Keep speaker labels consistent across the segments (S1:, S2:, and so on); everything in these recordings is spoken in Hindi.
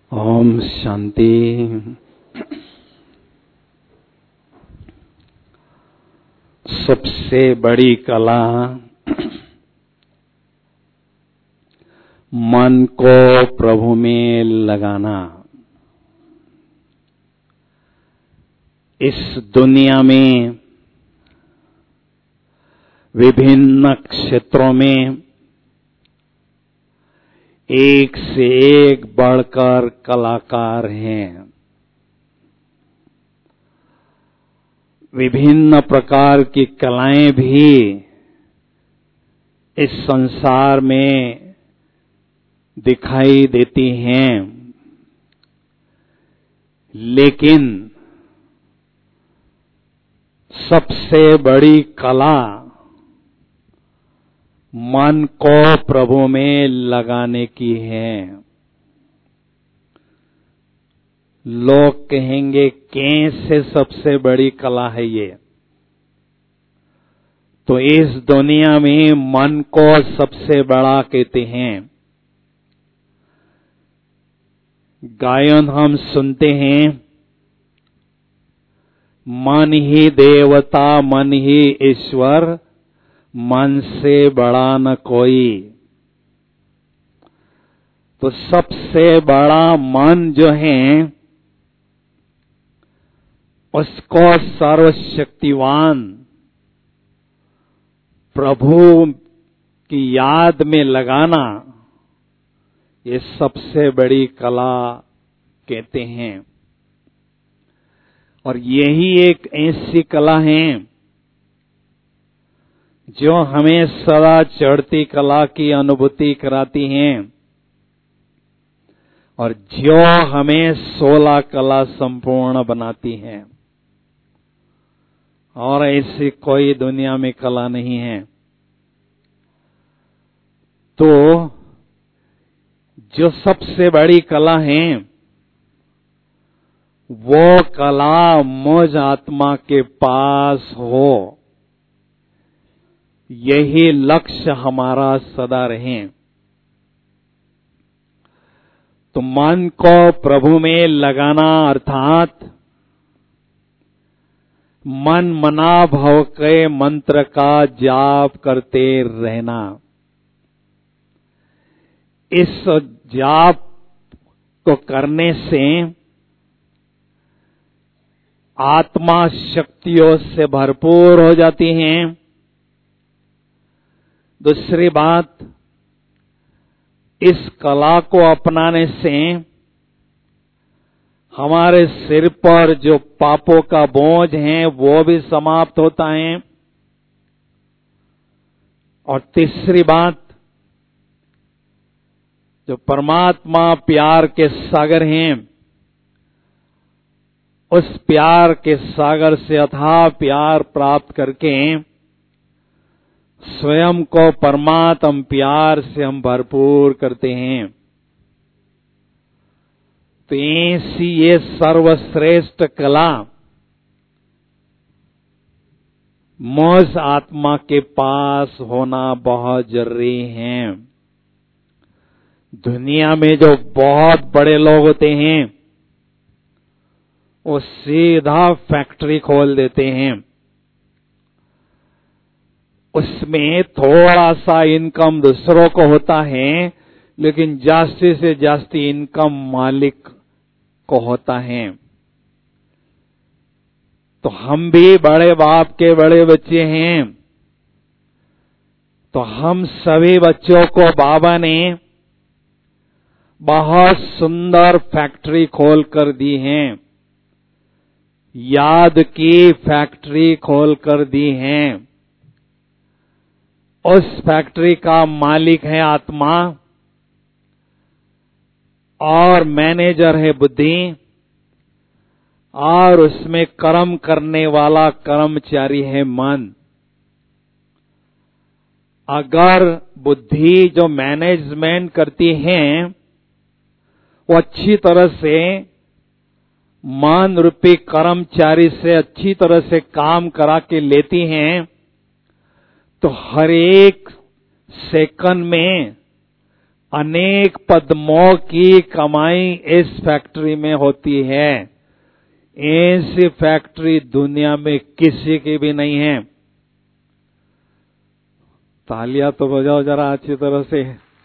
S1: ओम शांति। सबसे बड़ी कला मन को प्रभु में लगाना। इस दुनिया में विभिन्न क्षेत्रों में एक से एक बढ़कर कलाकार हैं। विभिन्न प्रकार की कलाएं भी इस संसार में दिखाई देती हैं, लेकिन सबसे बड़ी कला मन को प्रभु में लगाने की है। लोग कहेंगे कैसे सबसे बड़ी कला है ये? तो इस दुनिया में मन को सबसे बड़ा कहते हैं। गायन हम सुनते हैं, मन ही देवता मन ही ईश्वर, मन से बड़ा न कोई। तो सबसे बड़ा मन जो है उसको सर्वशक्तिवान प्रभु की याद में लगाना, ये सबसे बड़ी कला कहते हैं। और यही एक ऐसी कला है जो हमें सदा चढ़ती कला की अनुभूति कराती हैं और जो हमें 16 कला संपूर्ण बनाती हैं। और ऐसी कोई दुनिया में कला नहीं है। तो जो सबसे बड़ी कला है वो कला मुझ आत्मा के पास हो, यही लक्ष्य हमारा सदा रहे। तो मन को प्रभु में लगाना अर्थात मन मना भव के मंत्र का जाप करते रहना। इस जाप को करने से आत्मा शक्तियों से भरपूर हो जाती हैं। दूसरी बात, इस कला को अपनाने से हमारे सिर पर जो पापों का बोझ है वो भी समाप्त होता है। और तीसरी बात, जो परमात्मा प्यार के सागर हैं, उस प्यार के सागर से अथाह प्यार प्राप्त करके स्वयं को परमात्म प्यार से हम भरपूर करते हैं। तो ऐसी ये सर्वश्रेष्ठ कला मुझ आत्मा के पास होना बहुत जरूरी है। दुनिया में जो बहुत बड़े लोग होते हैं वो सीधा फैक्ट्री खोल देते हैं, उसमें थोड़ा सा इनकम दूसरों को होता है, लेकिन जास्ती से जास्ती इनकम मालिक को होता है। तो हम भी बड़े बाप के बड़े बच्चे हैं, तो हम सभी बच्चों को बाबा ने बहुत सुंदर फैक्ट्री खोल कर दी है, याद की फैक्ट्री खोल कर दी है। उस फैक्ट्री का मालिक है आत्मा और मैनेजर है बुद्धि, और उसमें कर्म करने वाला कर्मचारी है मन। अगर बुद्धि जो मैनेजमेंट करती है वो अच्छी तरह से मन रूपी कर्मचारी से अच्छी तरह से काम करा के लेती हैं, तो हर एक सेकंड में अनेक पद्मों की कमाई इस फैक्ट्री में होती है। ऐसी फैक्ट्री दुनिया में किसी की भी नहीं है। तालियां तो बजाओ जरा अच्छी तरह से।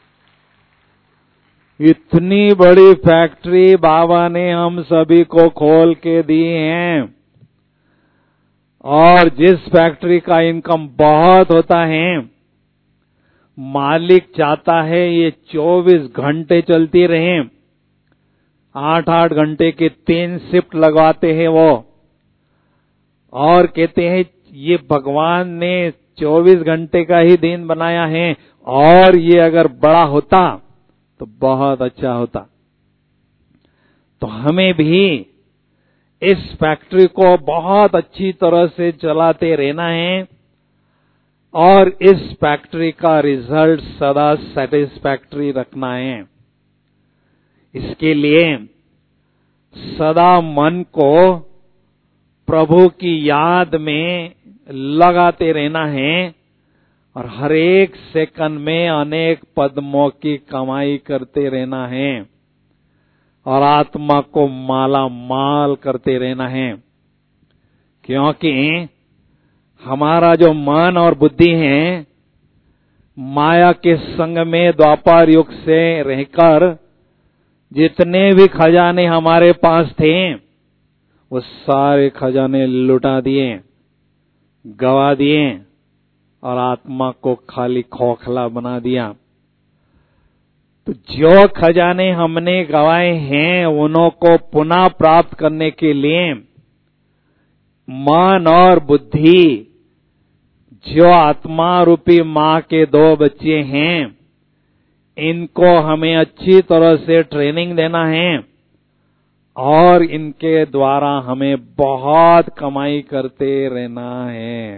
S1: इतनी बड़ी फैक्ट्री बाबा ने हम सभी को खोल के दी है, और जिस फैक्ट्री का इनकम बहुत होता है, मालिक चाहता है ये 24 घंटे चलती रहे। 8-8 घंटे के 3 शिफ्ट लगवाते हैं वो, और कहते हैं ये भगवान ने 24 घंटे का ही दिन बनाया है, और ये अगर बड़ा होता तो बहुत अच्छा होता। तो हमें भी इस फैक्ट्री को बहुत अच्छी तरह से चलाते रहना है, और इस फैक्ट्री का रिजल्ट सदा सैटिस्फैक्टरी रखना है। इसके लिए सदा मन को प्रभु की याद में लगाते रहना है, और हर एक सेकंड में अनेक पद्मों की कमाई करते रहना है, और आत्मा को माला माल करते रहना है। क्योंकि हमारा जो मन और बुद्धि है, माया के संग में द्वापर युग से रहकर जितने भी खजाने हमारे पास थे, वो सारे खजाने लुटा दिए, गवा दिए, और आत्मा को खाली खोखला बना दिया। तो जो खजाने हमने गवाए हैं, उन्हों को पुनः प्राप्त करने के लिए मन और बुद्धि, जो आत्मा रूपी माँ के 2 बच्चे हैं, इनको हमें अच्छी तरह से ट्रेनिंग देना है, और इनके द्वारा हमें बहुत कमाई करते रहना है।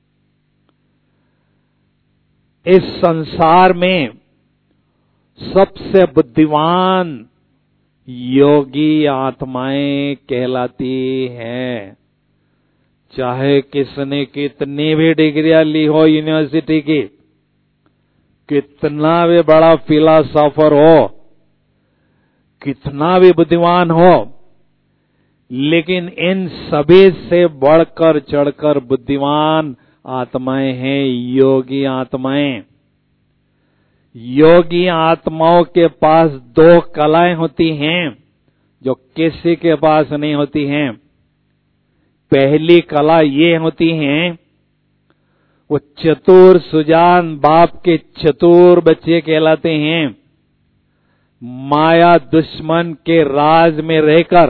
S1: इस संसार में सबसे बुद्धिमान योगी आत्माएं कहलाती है। चाहे किसने कितनी भी डिग्रियां ली हो यूनिवर्सिटी की, कितना भी बड़ा फिलोसोफर हो, कितना भी बुद्धिमान हो, लेकिन इन सभी से बढ़कर चढ़कर बुद्धिमान आत्माएं हैं योगी आत्माएं। योगी आत्माओं के पास 2 कलाएं होती हैं जो किसी के पास नहीं होती हैं। पहली कला ये होती है, वो चतुर सुजान बाप के चतुर बच्चे कहलाते हैं। माया दुश्मन के राज में रहकर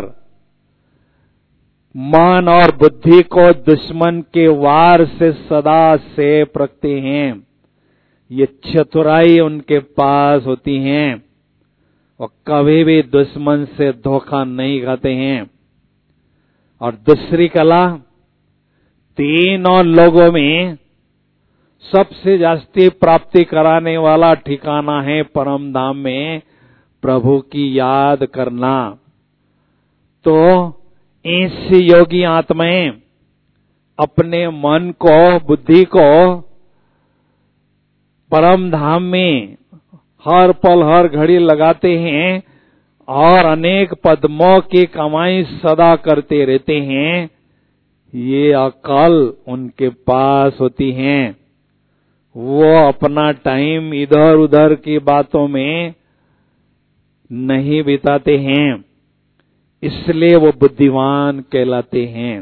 S1: मन और बुद्धि को दुश्मन के वार से सदा सेफ रखते हैं। ये चतुराई उनके पास होती है, और कभी भी दुश्मन से धोखा नहीं खाते हैं। और दूसरी कला, तीनों लोगों में सबसे जास्ती प्राप्ति कराने वाला ठिकाना है परम धाम में प्रभु की याद करना। तो ऐसी योगी आत्माएं अपने मन को, बुद्धि को परम धाम में हर पल हर घड़ी लगाते हैं, और अनेक पद्मों की कमाई सदा करते रहते हैं। ये अकल उनके पास होती है। वो अपना टाइम इधर उधर की बातों में नहीं बिताते हैं, इसलिए वो बुद्धिमान कहलाते हैं।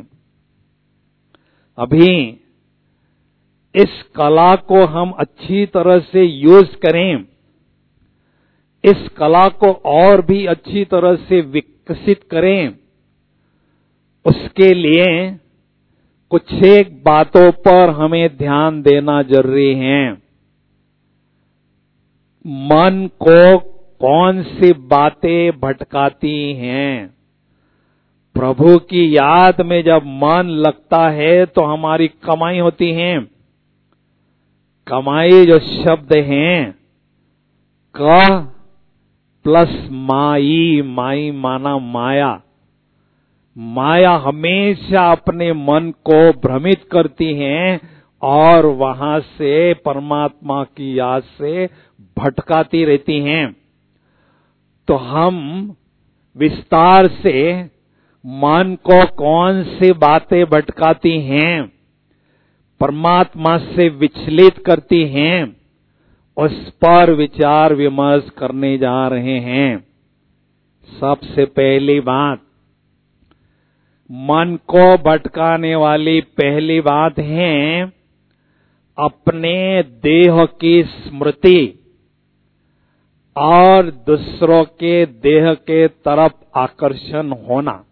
S1: अभी इस कला को हम अच्छी तरह से यूज करें, इस कला को और भी अच्छी तरह से विकसित करें, उसके लिए कुछ एक बातों पर हमें ध्यान देना जरूरी है। मन को कौन सी बातें भटकाती हैं? प्रभु की याद में जब मन लगता है तो हमारी कमाई होती है। कमाई जो शब्द हैं, क प्लस माई, माई माना माया। माया हमेशा अपने मन को भ्रमित करती है, और वहां से परमात्मा की याद से भटकाती रहती हैं। तो हम विस्तार से मन को कौन सी बातें भटकाती हैं, परमात्मा से विचलित करती हैं, उस पर विचार विमर्श करने जा रहे हैं। सबसे पहली बात, मन को भटकाने वाली पहली बात है अपने देह की स्मृति और दूसरों के देह के तरफ आकर्षण होना।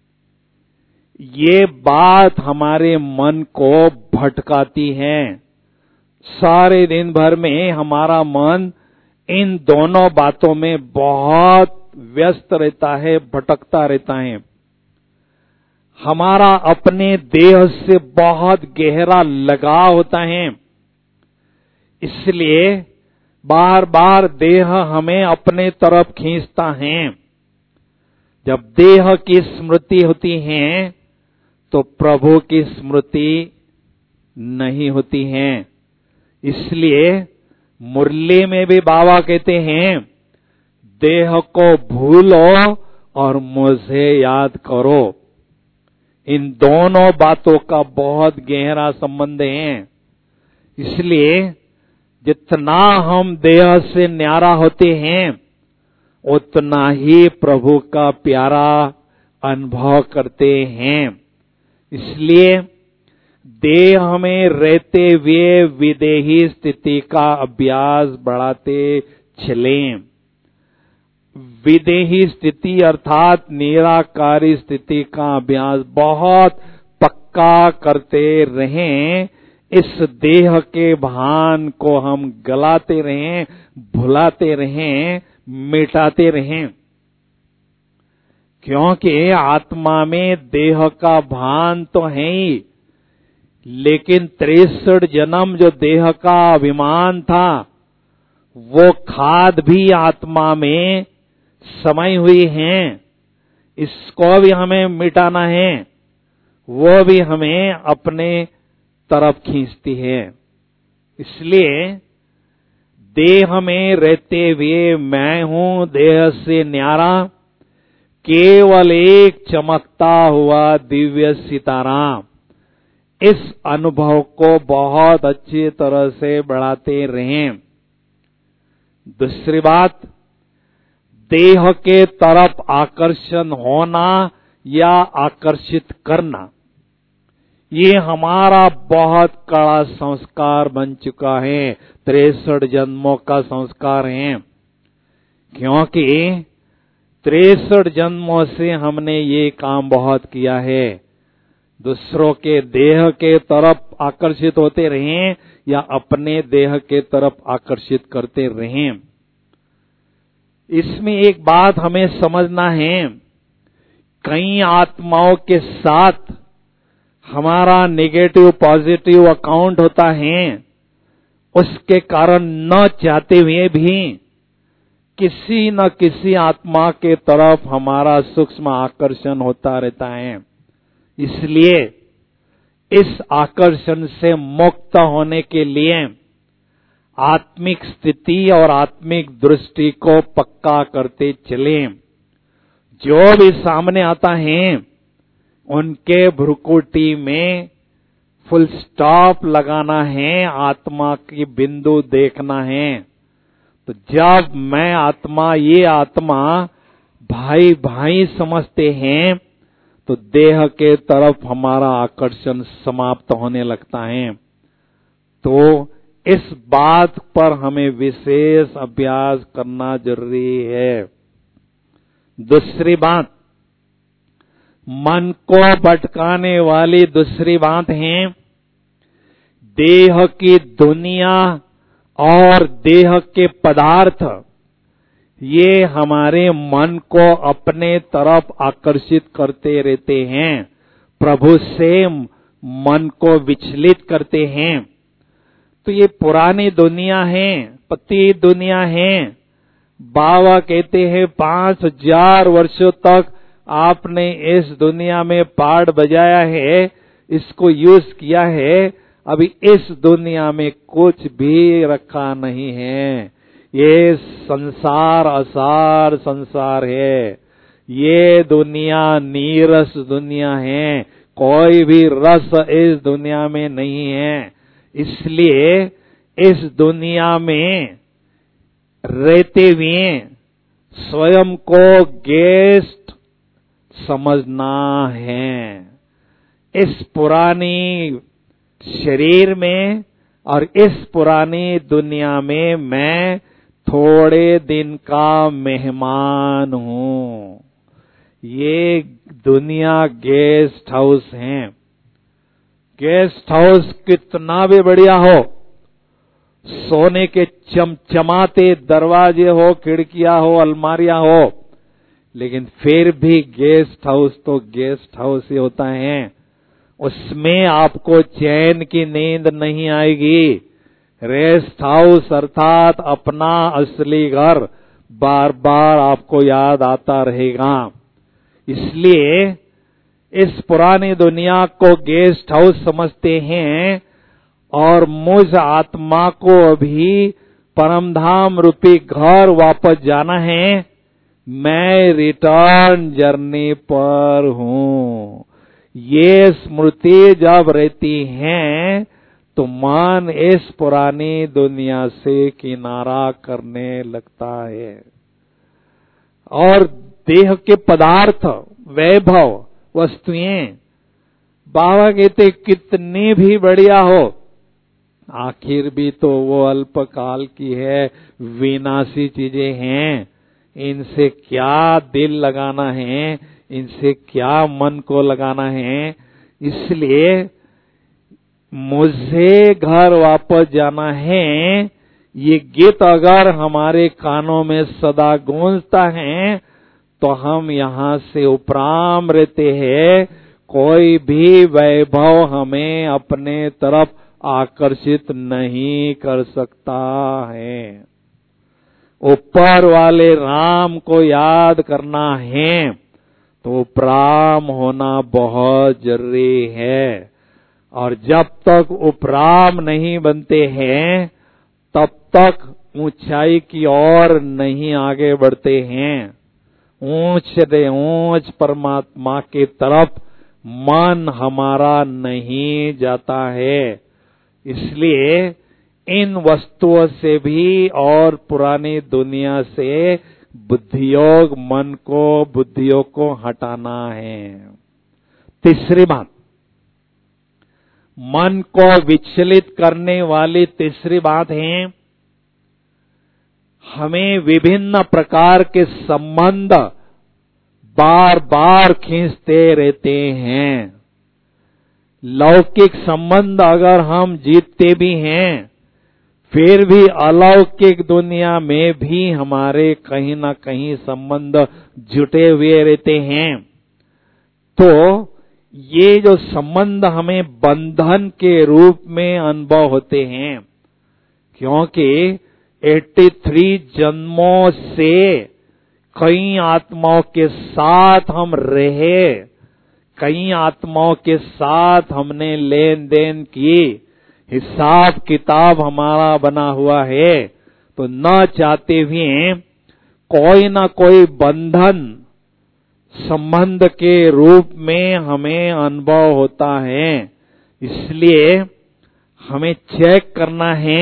S1: ये बात हमारे मन को भटकाती है। सारे दिन भर में हमारा मन इन दोनों बातों में बहुत व्यस्त रहता है, भटकता रहता है। हमारा अपने देह से बहुत गहरा लगाव होता है, इसलिए बार बार देह हमें अपने तरफ खींचता है। जब देह की स्मृति होती है तो प्रभु की स्मृति नहीं होती है। इसलिए मुरली में भी बाबा कहते हैं, देह को भूलो और मुझे याद करो। इन दोनों बातों का बहुत गहरा संबंध है। इसलिए जितना हम देह से न्यारा होते हैं, उतना ही प्रभु का प्यारा अनुभव करते हैं। इसलिए देह में रहते हुए विदेही स्थिति का अभ्यास बढ़ाते चलें। विदेही स्थिति अर्थात निराकारी स्थिति का अभ्यास बहुत पक्का करते रहें। इस देह के भान को हम गलाते रहें, भुलाते रहें, मिटाते रहें, क्योंकि आत्मा में देह का भान तो है ही, लेकिन 63 जन्म जो देह का अभिमान था, वो खाद भी आत्मा में समाई हुई है। इसको भी हमें मिटाना है, वो भी हमें अपने तरफ खींचती है। इसलिए देह में रहते हुए मैं हूं देह से न्यारा, केवल एक चमकता हुआ दिव्य सितारा, इस अनुभव को बहुत अच्छी तरह से बढ़ाते रहें। दूसरी बात, देह के तरफ आकर्षण होना या आकर्षित करना, ये हमारा बहुत कड़ा संस्कार बन चुका है, 63 जन्मों का संस्कार है। क्योंकि 63 जन्मों से हमने ये काम बहुत किया है, दूसरों के देह के तरफ आकर्षित होते रहें या अपने देह के तरफ आकर्षित करते रहें। इसमें एक बात हमें समझना है, कई आत्माओं के साथ हमारा नेगेटिव पॉजिटिव अकाउंट होता है, उसके कारण न चाहते हुए भी किसी न किसी आत्मा के तरफ हमारा सूक्ष्म आकर्षण होता रहता है। इसलिए इस आकर्षण से मुक्त होने के लिए आत्मिक स्थिति और आत्मिक दृष्टि को पक्का करते चलें। जो भी सामने आता है, उनके भ्रुकुटी में फुल स्टॉप लगाना है, आत्मा की बिंदु देखना है। तो जब मैं आत्मा, ये आत्मा भाई भाई समझते हैं, तो देह के तरफ हमारा आकर्षण समाप्त होने लगता है। तो इस बात पर हमें विशेष अभ्यास करना जरूरी है। दूसरी बात, मन को भटकाने वाली दूसरी बात है, देह की दुनिया और देह के पदार्थ, ये हमारे मन को अपने तरफ आकर्षित करते रहते हैं, प्रभु से मन को विचलित करते हैं। तो ये पुरानी दुनिया है, पति दुनिया है। बाबा कहते हैं 5000 वर्षों तक आपने इस दुनिया में पार्ट बजाया है, इसको यूज किया है, अभी इस दुनिया में कुछ भी रखा नहीं है। ये संसार असार संसार है, ये दुनिया नीरस दुनिया है, कोई भी रस इस दुनिया में नहीं है। इसलिए इस दुनिया में रहते हुए स्वयं को गेस्ट समझना है। इस पुरानी शरीर में और इस पुरानी दुनिया में मैं थोड़े दिन का मेहमान हूं। ये दुनिया गेस्ट हाउस है। गेस्ट हाउस कितना भी बढ़िया हो, सोने के चमचमाते दरवाजे हो, खिड़कियां हो, अलमारियां हो, लेकिन फिर भी गेस्ट हाउस तो गेस्ट हाउस ही होता है। उसमें आपको चैन की नींद नहीं आएगी। रेस्ट हाउस अर्थात अपना असली घर बार बार आपको याद आता रहेगा। इसलिए इस पुरानी दुनिया को गेस्ट हाउस समझते हैं और मुझ आत्मा को अभी परमधाम रूपी घर वापस जाना है। मैं रिटर्न जर्नी पर हूं। ये स्मृति जब रहती है तो मन इस पुरानी दुनिया से किनारा करने लगता है और देह के पदार्थ, वैभव, वस्तुएं बाबा कहते कितनी भी बढ़िया हो, आखिर भी तो वो अल्पकाल की है, विनाशी चीजें हैं। इनसे क्या दिल लगाना है, इनसे क्या मन को लगाना है। इसलिए मुझे घर वापस जाना है, ये गीत अगर हमारे कानों में सदा गूंजता है तो हम यहाँ से उपराम रहते हैं। कोई भी वैभव हमें अपने तरफ आकर्षित नहीं कर सकता है। ऊपर वाले राम को याद करना है तो उपराम होना बहुत जरूरी है। और जब तक उपराम नहीं बनते हैं तब तक ऊंचाई की ओर नहीं आगे बढ़ते हैं। ऊंच से ऊंच परमात्मा की तरफ मन हमारा नहीं जाता है। इसलिए इन वस्तुओं से भी और पुरानी दुनिया से बुद्धियोग मन को, बुद्धियों को हटाना है। तीसरी बात, मन को विचलित करने वाली तीसरी बात है, हमें विभिन्न प्रकार के संबंध बार बार खींचते रहते हैं। लौकिक संबंध अगर हम जीतते भी हैं, फिर भी अलौकिक दुनिया में भी हमारे कहीं ना कहीं संबंध जुटे हुए रहते हैं। तो ये जो संबंध हमें बंधन के रूप में अनुभव होते हैं, क्योंकि 83 जन्मों से कई आत्माओं के साथ हम रहे, कई आत्माओं के साथ हमने लेन देन की, हिसाब किताब हमारा बना हुआ है। तो न चाहते हुए कोई ना कोई बंधन संबंध के रूप में हमें अनुभव होता है। इसलिए हमें चेक करना है,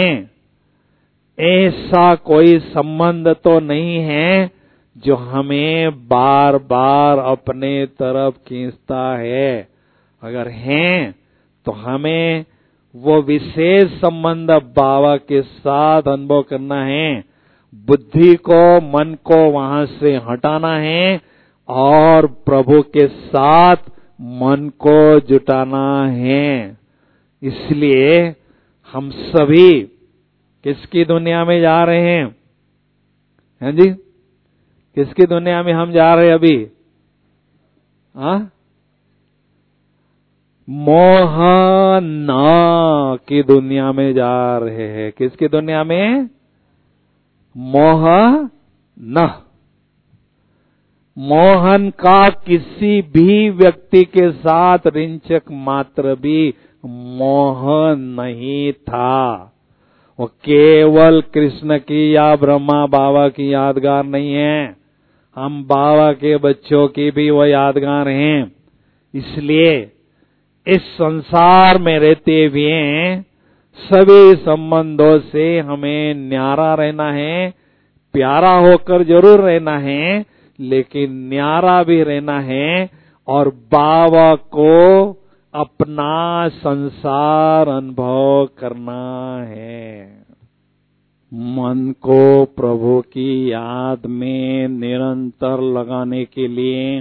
S1: ऐसा कोई संबंध तो नहीं है जो हमें बार बार अपने तरफ खींचता है। अगर है तो हमें वो विशेष संबंध बाबा के साथ अनुभव करना है। बुद्धि को, मन को वहां से हटाना है और प्रभु के साथ मन को जुटाना है। इसलिए हम सभी किसकी दुनिया में जा रहे हैं? हैं जी? किसकी दुनिया में हम जा रहे हैं अभी? मोहन की दुनिया में जा रहे हैं। किसकी दुनिया में? मोहन। मोहन का किसी भी व्यक्ति के साथ रिंचक मात्र भी मोह नहीं था। वो केवल कृष्ण की या ब्रह्मा बाबा की यादगार नहीं है, हम बाबा के बच्चों की भी वो यादगार हैं। इसलिए इस संसार में रहते हुए सभी संबंधों से हमें न्यारा रहना है, प्यारा होकर जरूर रहना है, लेकिन न्यारा भी रहना है और बाबा को अपना संसार अनुभव करना है। मन को प्रभु की याद में निरंतर लगाने के लिए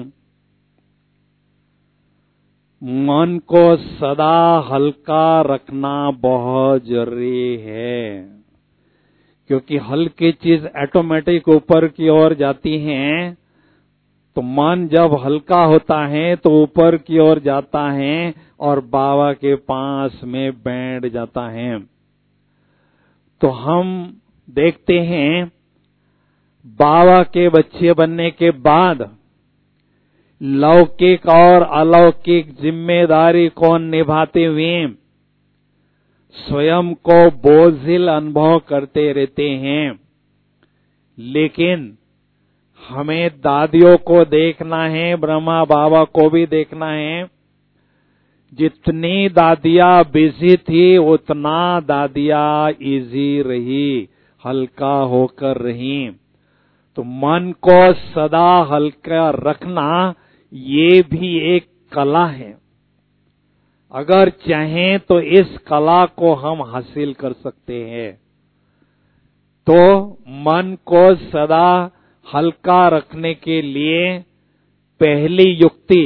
S1: मन को सदा हल्का रखना बहुत जरूरी है, क्योंकि हल्की चीज ऑटोमेटिक ऊपर की ओर जाती हैं। तो मन जब हल्का होता है तो ऊपर की ओर जाता है और बाबा के पास में बैठ जाता है। तो हम देखते हैं बाबा के बच्चे बनने के बाद लौकिक और अलौकिक जिम्मेदारी को निभाते हुए स्वयं को बोझिल अनुभव करते रहते हैं। लेकिन हमें दादियों को देखना है, ब्रह्मा बाबा को भी देखना है। जितनी दादियां बिजी थी उतना दादियां इजी रही, हल्का होकर रही। तो मन को सदा हल्का रखना ये भी एक कला है। अगर चाहें तो इस कला को हम हासिल कर सकते हैं। तो मन को सदा हल्का रखने के लिए पहली युक्ति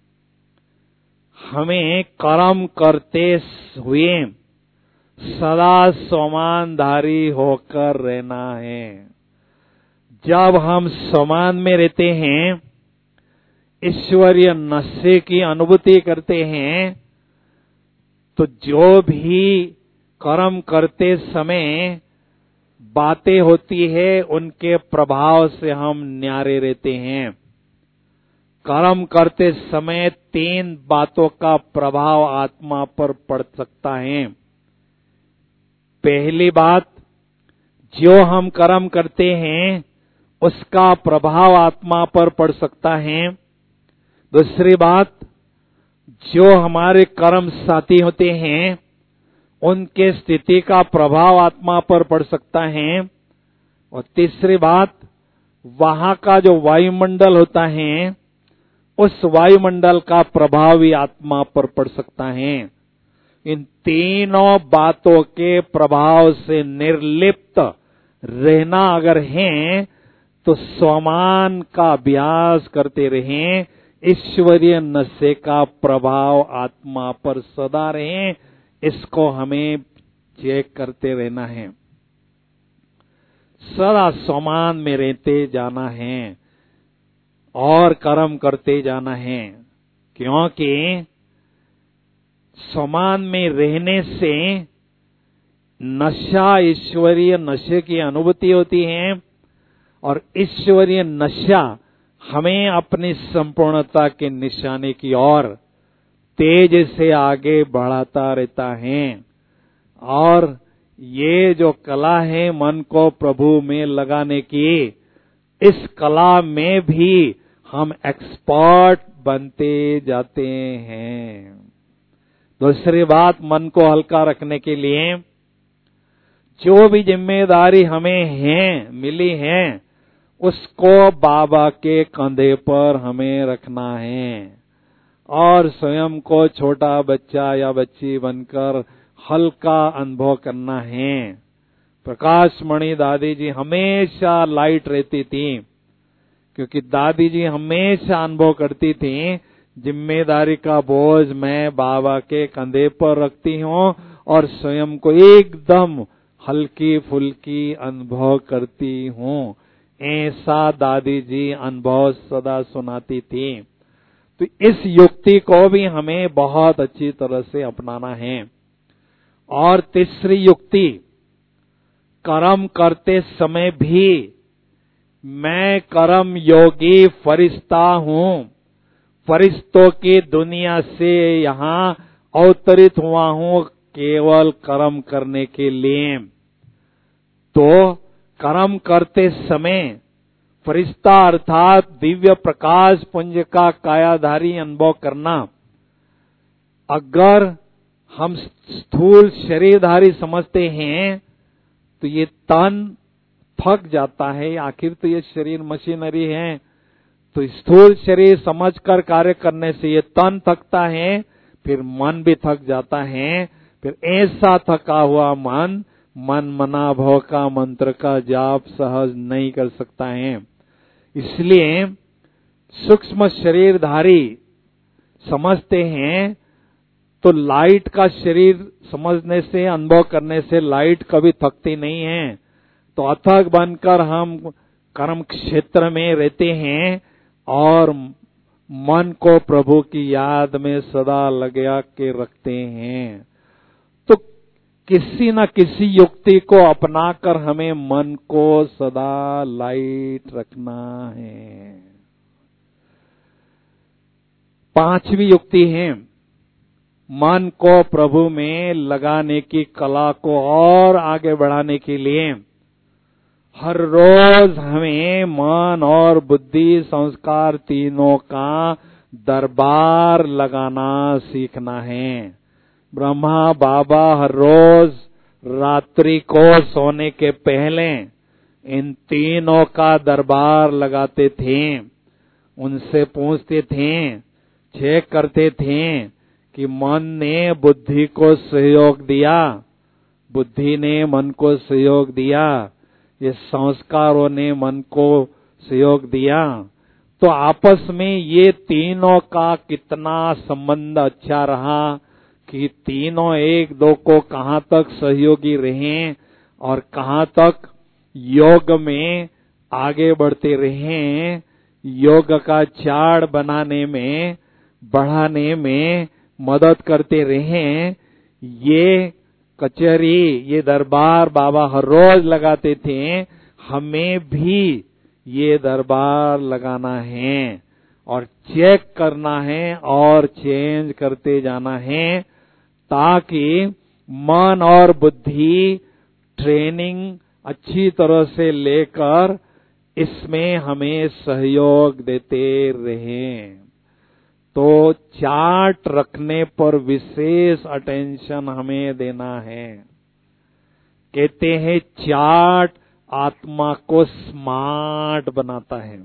S1: हमें कर्म करते हुए सदा समानधारी होकर रहना है। जब हम समान में रहते हैं, ईश्वरीय नशे की अनुभूति करते हैं, तो जो भी कर्म करते समय बातें होती है उनके प्रभाव से हम न्यारे रहते हैं। कर्म करते समय 3 बातों का प्रभाव आत्मा पर पड़ सकता है। पहली बात, जो हम कर्म करते हैं उसका प्रभाव आत्मा पर पड़ सकता है। दूसरी बात, जो हमारे कर्म साथी होते हैं उनके स्थिति का प्रभाव आत्मा पर पड़ सकता है। और तीसरी बात, वहां का जो वायुमंडल होता है उस वायुमंडल का प्रभाव भी आत्मा पर पड़ सकता है। इन तीनों बातों के प्रभाव से निर्लिप्त रहना अगर है तो स्वमान का अभ्यास करते रहें, ईश्वरीय नशे का प्रभाव आत्मा पर सदा रहे, इसको हमें चेक करते रहना है। सदा समान में रहते जाना है और कर्म करते जाना है, क्योंकि समान में रहने से नशा ईश्वरीय नशे की अनुभूति होती है और ईश्वरीय नशा हमें अपनी संपूर्णता के निशाने की ओर तेज से आगे बढ़ाता रहता है। और ये जो कला है मन को प्रभु में लगाने की, इस कला में भी हम एक्सपर्ट बनते जाते हैं। दूसरी बात, मन को हल्का रखने के लिए जो भी जिम्मेदारी हमें मिली है उसको बाबा के कंधे पर हमें रखना है और स्वयं को छोटा बच्चा या बच्ची बनकर हल्का अनुभव करना है। प्रकाश मणि दादी जी हमेशा लाइट रहती थी, क्योंकि दादी जी हमेशा अनुभव करती थी जिम्मेदारी का बोझ मैं बाबा के कंधे पर रखती हूँ और स्वयं को एकदम हल्की फुल्की अनुभव करती हूँ। ऐसा दादी जी अनुभव सदा सुनाती थी। तो इस युक्ति को भी हमें बहुत अच्छी तरह से अपनाना है। और तीसरी युक्ति, कर्म करते समय भी मैं कर्म योगी फरिश्ता हूँ, फरिश्तों की दुनिया से यहाँ अवतरित हुआ हूँ केवल कर्म करने के लिए। तो कर्म करते समय फरिश्ता अर्थात दिव्य प्रकाश पुंज का कायाधारी अनुभव करना, अगर हम स्थूल शरीरधारी समझते हैं तो ये तन थक जाता है। आखिर तो ये शरीर मशीनरी है, तो स्थूल शरीर समझकर कार्य करने से ये तन थकता है, फिर मन भी थक जाता है। फिर ऐसा थका हुआ मन मना भव का मंत्र का जाप सहज नहीं कर सकता है। इसलिए सूक्ष्म शरीरधारी समझते हैं तो लाइट का शरीर समझने से, अनुभव करने से लाइट कभी थकती नहीं है। तो अथक बनकर हम कर्म क्षेत्र में रहते हैं और मन को प्रभु की याद में सदा लगा के रखते हैं। तो किसी न किसी युक्ति को अपनाकर हमें मन को सदा लाइट रखना है। पांचवी युक्ति है मन को प्रभु में लगाने की कला को और आगे बढ़ाने के लिए हर रोज हमें मन और बुद्धि संस्कार तीनों का दरबार लगाना सीखना है। ब्रह्मा बाबा हर रोज रात्रि को सोने के पहले इन तीनों का दरबार लगाते थे। उनसे पूछते थे, चेक करते थे कि मन ने बुद्धि को सहयोग दिया, बुद्धि ने मन को सहयोग दिया, ये संस्कारों ने मन को सहयोग दिया। तो आपस में ये तीनों का कितना संबंध अच्छा रहा कि तीनों एक दो को कहाँ तक सहयोगी रहे और कहाँ तक योग में आगे बढ़ते रहे, योग का चार्ट बनाने में, बढ़ाने में मदद करते रहे। ये कचहरी, ये दरबार बाबा हर रोज लगाते थे, हमें भी ये दरबार लगाना है और चेक करना है और चेंज करते जाना है, ताकि मन और बुद्धि ट्रेनिंग अच्छी तरह से लेकर इसमें हमें सहयोग देते रहें। तो चार्ट रखने पर विशेष अटेंशन हमें देना है। कहते हैं चार्ट आत्मा को स्मार्ट बनाता है।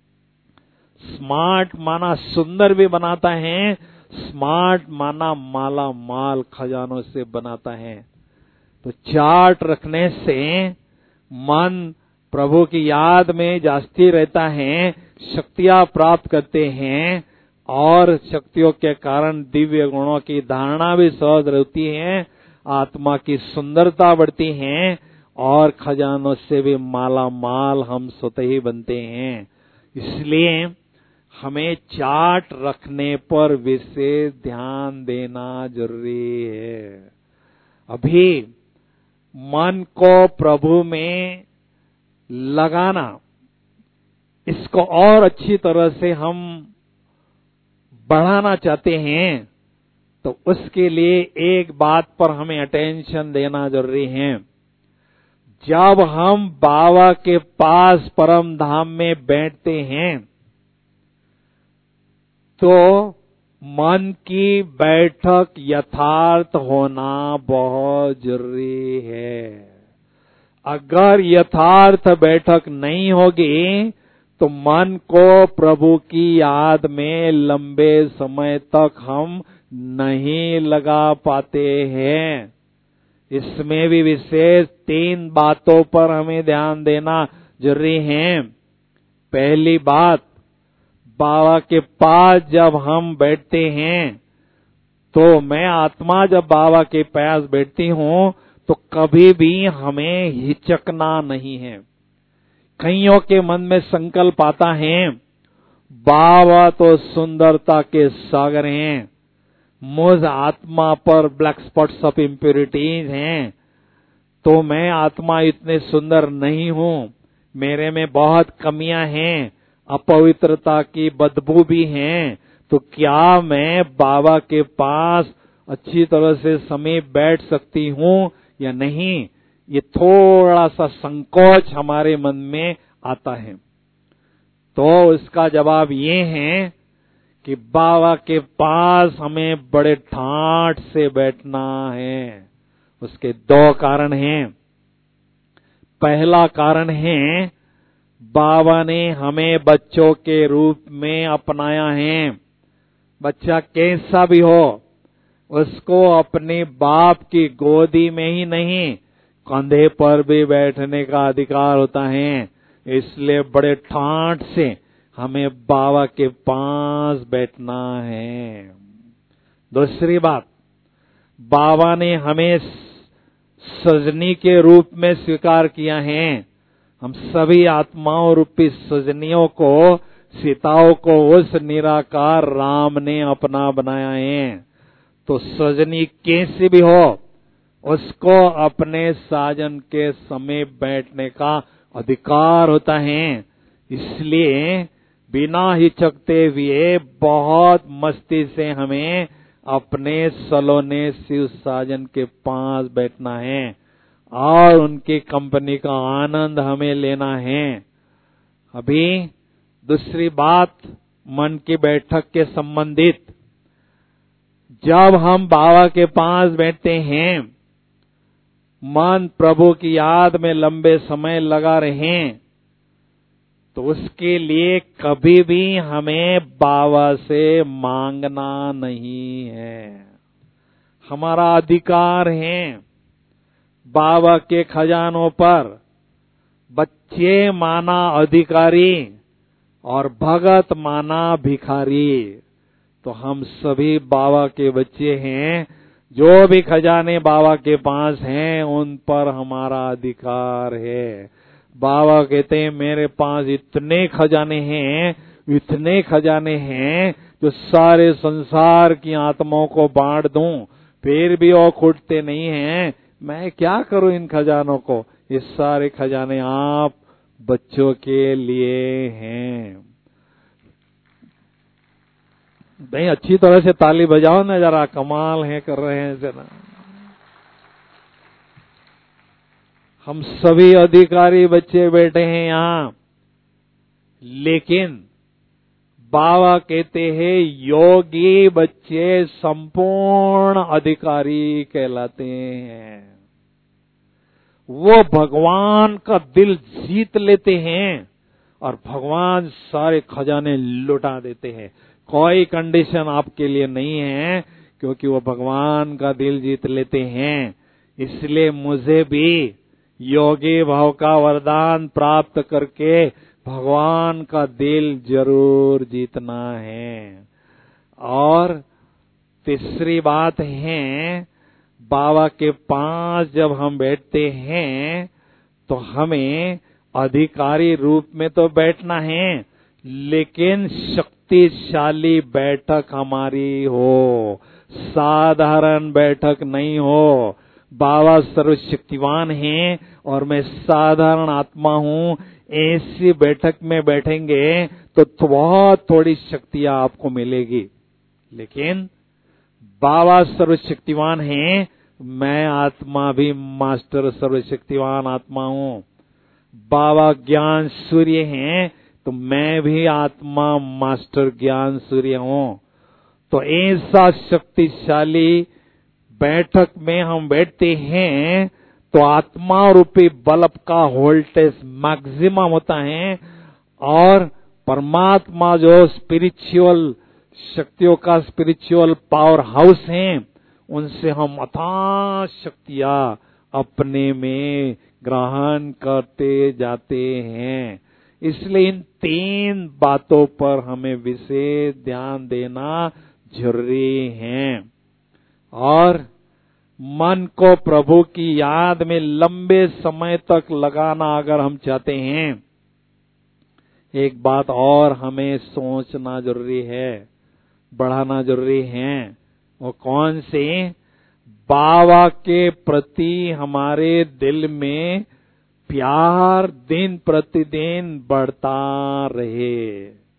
S1: स्मार्ट माना सुंदर भी बनाता है, स्मार्ट माना माला माल खजानों से बनाता है। तो चार्ट रखने से मन प्रभु की याद में जास्ती रहता है, शक्तियां प्राप्त करते हैं और शक्तियों के कारण दिव्य गुणों की धारणा भी सहज रहती है, आत्मा की सुंदरता बढ़ती है और खजानों से भी माला माल हम स्वतः ही बनते हैं। इसलिए हमें चार्ट रखने पर विशेष ध्यान देना जरूरी है। अभी मन को प्रभु में लगाना, इसको और अच्छी तरह से हम बढ़ाना चाहते हैं, तो उसके लिए एक बात पर हमें अटेंशन देना जरूरी है। जब हम बाबा के पास परम धाम में बैठते हैं तो मन की बैठक यथार्थ होना बहुत जरूरी है। अगर यथार्थ बैठक नहीं होगी तो मन को प्रभु की याद में लंबे समय तक हम नहीं लगा पाते हैं। इसमें भी विशेष 3 बातों पर हमें ध्यान देना जरूरी है। पहली बात, बाबा के पास जब हम बैठते हैं तो मैं आत्मा जब बाबा के पास बैठती हूँ तो कभी भी हमें हिचकना नहीं है। कईयों के मन में संकल्प आता है, बाबा तो सुंदरता के सागर हैं, मुझ आत्मा पर ब्लैक स्पॉट्स ऑफ इम्प्योरिटीज हैं, तो मैं आत्मा इतने सुंदर नहीं हूँ, मेरे में बहुत कमियां हैं, अपवित्रता की बदबू भी हैं, तो क्या मैं बाबा के पास अच्छी तरह से समीप बैठ सकती हूँ या नहीं? ये थोड़ा सा संकोच हमारे मन में आता है। तो उसका जवाब ये है कि बाबा के पास हमें बड़े ठाठ से बैठना है। उसके दो कारण हैं। पहला कारण है, बाबा ने हमें बच्चों के रूप में अपनाया है। बच्चा कैसा भी हो, उसको अपने बाप की गोदी में ही नहीं, कंधे पर भी बैठने का अधिकार होता है। इसलिए बड़े ठाठ से हमें बाबा के पास बैठना है। दूसरी बात, बाबा ने हमें सजनी के रूप में स्वीकार किया है। हम सभी आत्माओं रूपी सजनियों को, सीताओं को उस निराकार राम ने अपना बनाया है। तो सजनी कैसी भी हो, उसको अपने साजन के समीप बैठने का अधिकार होता है। इसलिए बिना हिचकते हुए बहुत मस्ती से हमें अपने सलोने शिव साजन के पास बैठना है और उनकी कंपनी का आनंद हमें लेना है। अभी दूसरी बात, मन की बैठक के संबंधित, जब हम बाबा के पास बैठते हैं, मन प्रभु की याद में लंबे समय लगा रहे, तो उसके लिए कभी भी हमें बाबा से मांगना नहीं है। हमारा अधिकार है बाबा के खजानों पर। बच्चे माना अधिकारी और भगत माना भिखारी। तो हम सभी बाबा के बच्चे हैं। जो भी खजाने बाबा के पास हैं, उन पर हमारा अधिकार है। बाबा कहते हैं, मेरे पास इतने खजाने हैं, इतने खजाने हैं, जो सारे संसार की आत्माओं को बांट दूं, फिर भी वो खुटते नहीं हैं। मैं क्या करूं इन खजानों को? ये सारे खजाने आप बच्चों के लिए हैं। नहीं, अच्छी तरह से ताली बजाओ ना जरा, कमाल है कर रहे हैं जरा। हम सभी अधिकारी बच्चे बैठे हैं यहाँ, लेकिन बाबा कहते हैं योगी बच्चे संपूर्ण अधिकारी कहलाते हैं। वो भगवान का दिल जीत लेते हैं और भगवान सारे खजाने लुटा देते हैं। कोई कंडीशन आपके लिए नहीं है, क्योंकि वो भगवान का दिल जीत लेते हैं। इसलिए मुझे भी योगी भाव का वरदान प्राप्त करके भगवान का दिल जरूर जीतना है। और तीसरी बात है, बाबा के पास जब हम बैठते हैं तो हमें अधिकारी रूप में तो बैठना है, लेकिन शक्तिशाली बैठक हमारी हो, साधारण बैठक नहीं हो। बाबा सर्वशक्तिवान हैं और मैं साधारण आत्मा हूं। ऐसी बैठक में बैठेंगे तो बहुत थोड़ी शक्तियां आपको मिलेगी, लेकिन बाबा सर्वशक्तिवान हैं, मैं आत्मा भी मास्टर सर्वशक्तिवान आत्मा हूं। बाबा ज्ञान सूर्य हैं, तो मैं भी आत्मा मास्टर ज्ञान सूर्य हूं। तो ऐसा शक्तिशाली बैठक में हम बैठते हैं तो आत्मा रूपी बल्ब का वोल्टेज मैक्सिमम होता है और परमात्मा जो स्पिरिचुअल शक्तियों का स्पिरिचुअल पावर हाउस है, उनसे हम अथाह शक्तियां अपने में ग्रहण करते जाते हैं। इसलिए इन तीन बातों पर हमें विशेष ध्यान देना जरूरी है। और मन को प्रभु की याद में लंबे समय तक लगाना अगर हम चाहते हैं, एक बात और हमें सोचना जरूरी है, बढ़ाना जरूरी है। वो कौन से? बाबा के प्रति हमारे दिल में प्यार दिन प्रतिदिन बढ़ता रहे।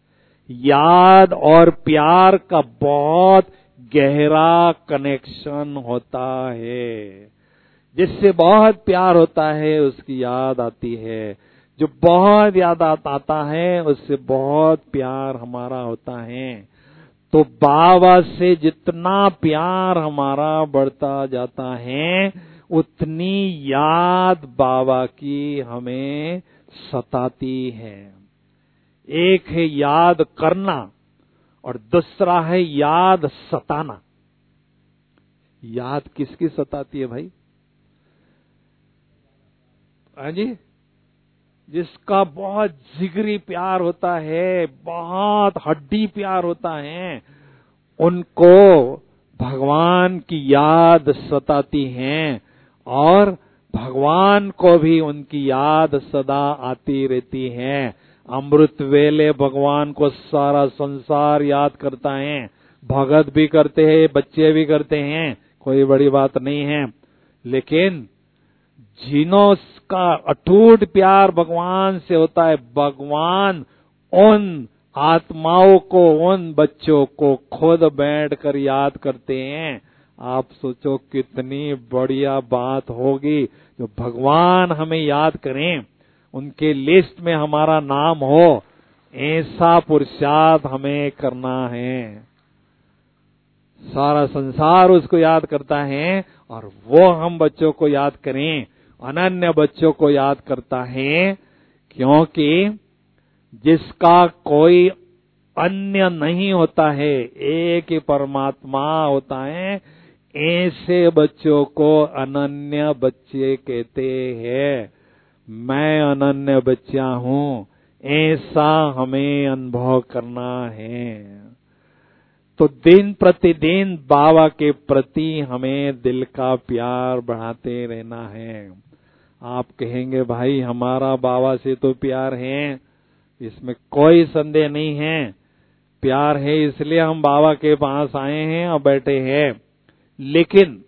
S1: याद और प्यार का बहुत गहरा कनेक्शन होता है। जिससे बहुत प्यार होता है उसकी याद आती है, जो बहुत याद आता है उससे बहुत प्यार हमारा होता है। तो बाबा से जितना प्यार हमारा बढ़ता जाता है उतनी याद बाबा की हमें सताती है। एक है याद करना और दूसरा है याद सताना। याद किसकी सताती है भाई? हाँ जी, जिसका बहुत जिगरी प्यार होता है, बहुत हड्डी प्यार होता है, उनको भगवान की याद सताती है और भगवान को भी उनकी याद सदा आती रहती है। अमृत वेले भगवान को सारा संसार याद करता है, भगत भी करते हैं, बच्चे भी करते हैं, कोई बड़ी बात नहीं है। लेकिन जिन्हों का अटूट प्यार भगवान से होता है, भगवान उन आत्माओं को, उन बच्चों को खुद बैठकर याद करते हैं। आप सोचो कितनी बढ़िया बात होगी जो भगवान हमें याद करें, उनके लिस्ट में हमारा नाम हो। ऐसा पुरुषार्थ हमें करना है। सारा संसार उसको याद करता है और वो हम बच्चों को याद करें, अनन्य बच्चों को याद करता है, क्योंकि जिसका कोई अन्य नहीं होता है, एक ही परमात्मा होता है, ऐसे बच्चों को अनन्य बच्चे कहते हैं। मैं अनन्य बच्चा हूँ, ऐसा हमें अनुभव करना है। तो दिन प्रतिदिन बाबा के प्रति हमें दिल का प्यार बढ़ाते रहना है। आप कहेंगे भाई हमारा बाबा से तो प्यार है, इसमें कोई संदेह नहीं है, प्यार है इसलिए हम बाबा के पास आए हैं और बैठे हैं। लेकिन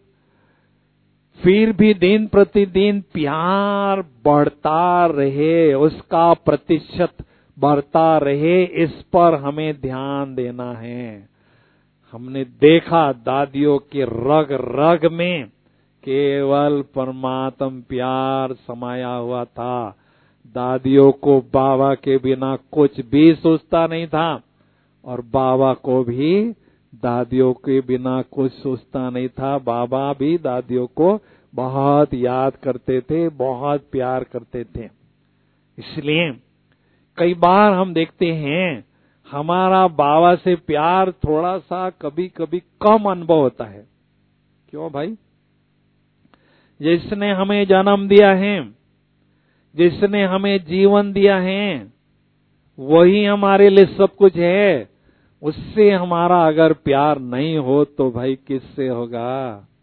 S1: फिर भी दिन प्रतिदिन प्यार बढ़ता रहे, उसका प्रतिशत बढ़ता रहे, इस पर हमें ध्यान देना है। हमने देखा दादियों के रग रग में केवल परमात्म प्यार समाया हुआ था। दादियों को बाबा के बिना कुछ भी सोचता नहीं था और बाबा को भी दादियों के बिना कुछ सोचता नहीं था। बाबा भी दादियों को बहुत याद करते थे, बहुत प्यार करते थे। इसलिए कई बार हम देखते हैं हमारा बाबा से प्यार थोड़ा सा कभी कभी कम अनुभव होता है। क्यों भाई? जिसने हमें जन्म दिया है, जिसने हमें जीवन दिया है, वही हमारे लिए सब कुछ है। उससे हमारा अगर प्यार नहीं हो तो भाई किससे होगा?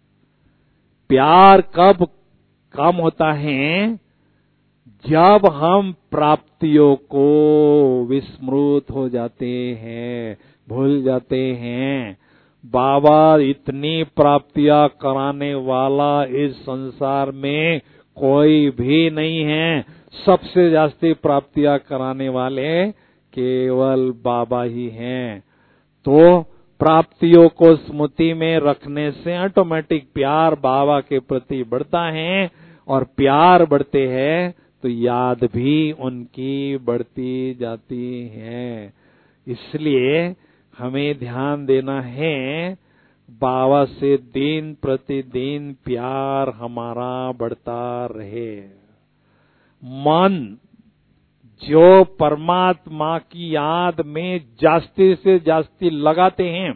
S1: प्यार कब कम होता है? जब हम प्राप्तियों को विस्मृत हो जाते हैं, भूल जाते हैं। बाबा इतनी प्राप्तियां कराने वाला इस संसार में कोई भी नहीं है। सबसे जास्ती प्राप्तियां कराने वाले केवल बाबा ही हैं। तो प्राप्तियों को स्मृति में रखने से ऑटोमेटिक प्यार बाबा के प्रति बढ़ता है और प्यार बढ़ते हैं तो याद भी उनकी बढ़ती जाती है। इसलिए हमें ध्यान देना है बाबा से दिन प्रतिदिन प्यार हमारा बढ़ता रहे। मन जो परमात्मा की याद में जास्ती से जास्ती लगाते हैं,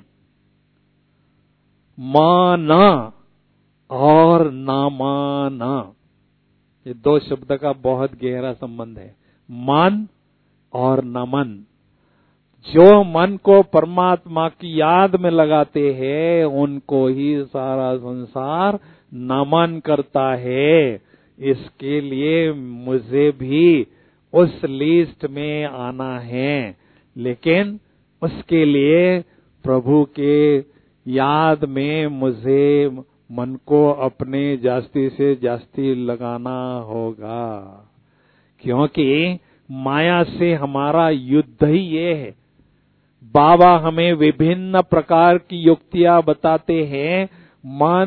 S1: माना और ना माना, ये दो शब्द का बहुत गहरा संबंध है। मन और नमन। जो मन को परमात्मा की याद में लगाते हैं उनको ही सारा संसार नमन करता है। इसके लिए मुझे भी उस लिस्ट में आना है, लेकिन उसके लिए प्रभु के याद में मुझे मन को अपने जास्ती से जास्ती लगाना होगा, क्योंकि माया से हमारा युद्ध ही ये है। बाबा हमें विभिन्न प्रकार की युक्तियां बताते हैं मन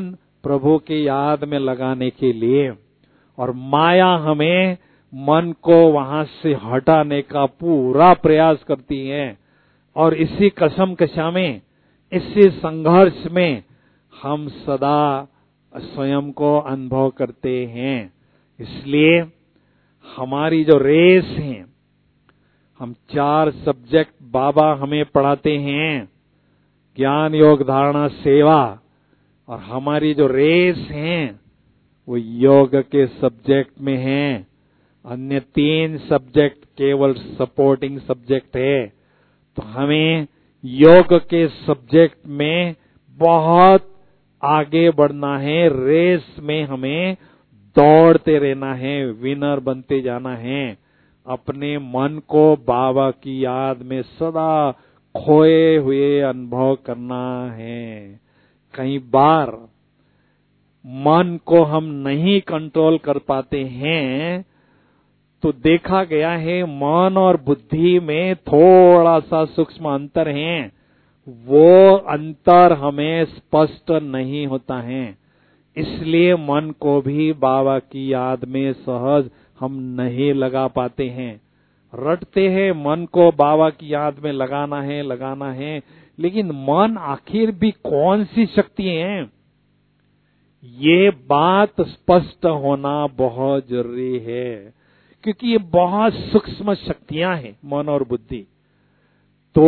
S1: प्रभु की याद में लगाने के लिए, और माया हमें मन को वहां से हटाने का पूरा प्रयास करती है। और इसी कसम कशा में, इसी संघर्ष में हम सदा स्वयं को अनुभव करते हैं। इसलिए हमारी जो रेस है, हम 4 सब्जेक्ट बाबा हमें पढ़ाते हैं, ज्ञान योग धारणा सेवा, और हमारी जो रेस है वो योग के सब्जेक्ट में है। अन्य 3 सब्जेक्ट केवल सपोर्टिंग सब्जेक्ट है। तो हमें योग के सब्जेक्ट में बहुत आगे बढ़ना है, रेस में हमें दौड़ते रहना है, विनर बनते जाना है। अपने मन को बाबा की याद में सदा खोए हुए अनुभव करना है। कई बार मन को हम नहीं कंट्रोल कर पाते हैं, तो देखा गया है मन और बुद्धि में थोड़ा सा सूक्ष्म अंतर है, वो अंतर हमें स्पष्ट नहीं होता है। इसलिए मन को भी बाबा की याद में सहज हम नहीं लगा पाते हैं। रटते हैं मन को बाबा की याद में लगाना है, लेकिन मन आखिर भी कौन सी शक्ति है, ये बात स्पष्ट होना बहुत जरूरी है। क्योंकि ये बहुत सूक्ष्म शक्तियां हैं, मन और बुद्धि। तो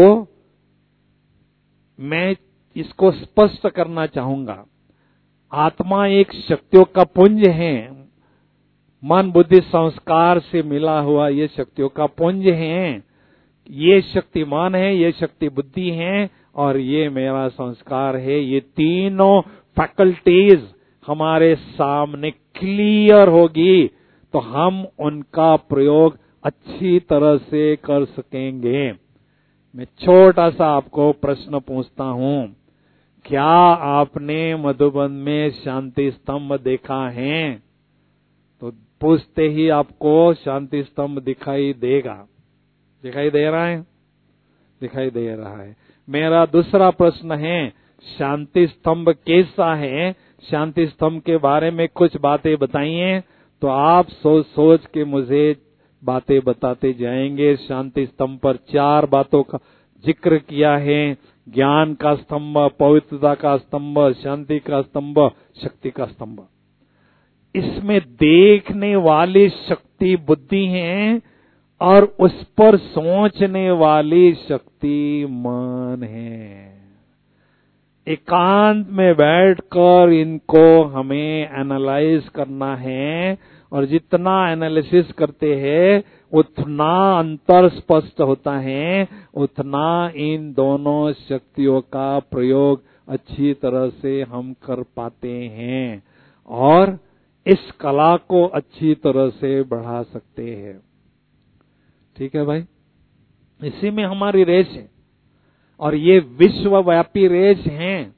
S1: मैं इसको स्पष्ट करना चाहूंगा। आत्मा एक शक्तियों का पुंज है, मन बुद्धि संस्कार से मिला हुआ ये शक्तियों का पुंज है। ये शक्तिमान है, ये शक्ति बुद्धि है, और ये मेरा संस्कार है। ये तीनों फैकल्टीज हमारे सामने क्लियर होगी तो हम उनका प्रयोग अच्छी तरह से कर सकेंगे। मैं छोटा सा आपको प्रश्न पूछता हूं, क्या आपने मधुबन में शांति स्तंभ देखा है? तो पूछते ही आपको शांति स्तंभ दिखाई देगा। दिखाई दे रहा है? दिखाई दे रहा है। मेरा दूसरा प्रश्न है, शांति स्तंभ कैसा है? शांति स्तंभ के बारे में कुछ बातें बताइए। तो आप सोच सोच के मुझे बातें बताते जाएंगे। शांति स्तंभ पर 4 बातों का जिक्र किया है, ज्ञान का स्तंभ, पवित्रता का स्तंभ, शांति का स्तंभ, शक्ति का स्तंभ। इसमें देखने वाली शक्ति बुद्धि है और उस पर सोचने वाली शक्ति मन है। एकांत में बैठकर इनको हमें एनालाइज करना है, और जितना एनालिसिस करते हैं उतना अंतर स्पष्ट होता है, उतना इन दोनों शक्तियों का प्रयोग अच्छी तरह से हम कर पाते हैं और इस कला को अच्छी तरह से बढ़ा सकते हैं। ठीक है भाई, इसी में हमारी रेस है, और ये विश्वव्यापी रेस हैं।